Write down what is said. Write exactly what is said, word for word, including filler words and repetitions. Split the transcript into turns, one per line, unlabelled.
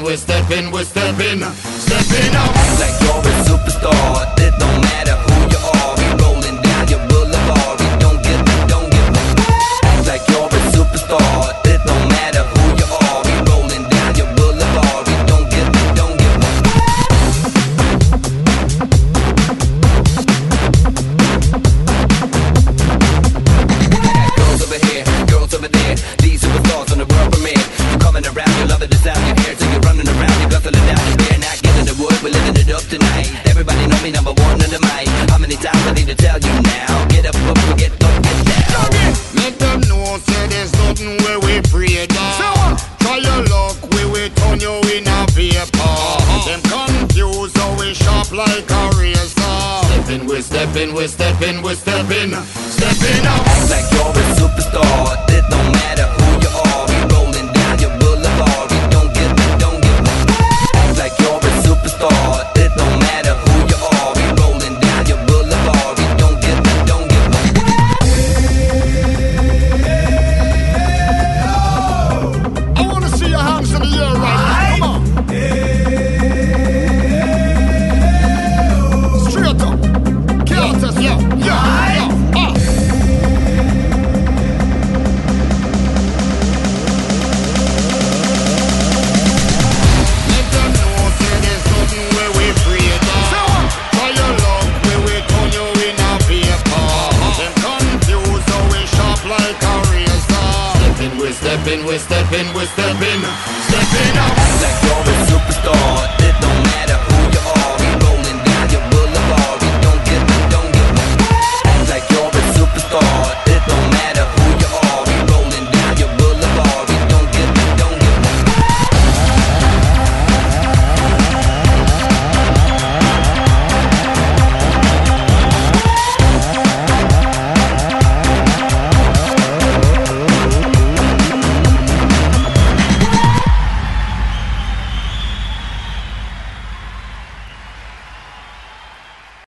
we stepping, we stepping, stepping up.
Act like you're a superstar. It don't matter who you are. We rolling down your boulevard. We don't give a, don't give a. Act like you're a superstar. It don't matter who you are. We rolling down your boulevard. We don't give a, don't give a. Girls over here, girls over there. These superstars on the world premiere. You coming around, you loving the sound you hear. So you're running around, you guzzling down the beer. Not giving the wood, we're living it up tonight. Everybody know me number one on the mic. How many times I need to tell you now? Get up, up, get up, get down.
Make them know, say there's nothing where we afraid of. Try your luck, we will turn you in a paper. Them confused, so we sharp like a razor. Stepping, we stepping, we stepping, we stepping, stepping up.
Act like you're a superstar. It don't matter who you are. We rolling down your boulevard. We don't give a, don't give a. Act like you're a superstar. It don't matter who you are. We rolling down your boulevard. We don't give a, don't give a.
I wanna see your hands in the air right now. Come on. Straight up. Carters, yeah, yeah, yeah. Ah. Let them know, say there's nothing where we afraid of. Try your luck, we will turn you in a paper. Them confused, so we sharp like a razor. Stepping, we stepping, we stepping, we stepping.